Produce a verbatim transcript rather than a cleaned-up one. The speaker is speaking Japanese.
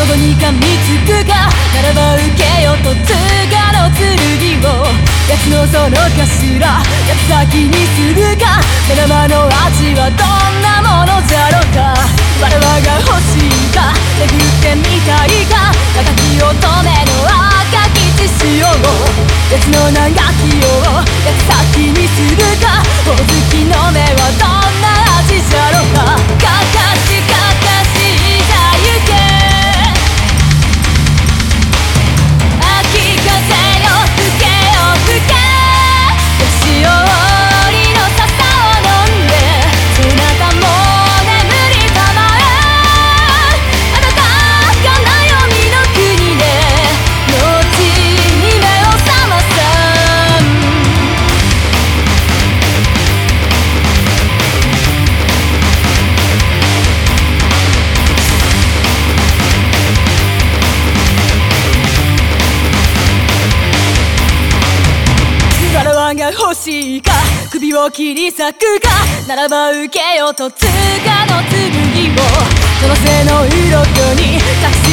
どこに噛みつくか、ならば受けよとつがの剣を。奴のその頭、八つ先にするか、目玉の味はどんなものじゃろうか。我々が欲しいか、巡ってみたいか、高き乙女の赤き血潮を。奴の長きを八つ先にするか、ほおずきの目はどんな味じゃろうか。かかしかかしじゃ行け、秋風よ吹けよ吹け、年寄りの笹を飲んでそなたも眠りたまえ。あなたが悩みの国で後に目を覚ませ。わらわが欲しいか、首を切り裂くか、ならば受けよとつがの剣を。その背の鱗に隠し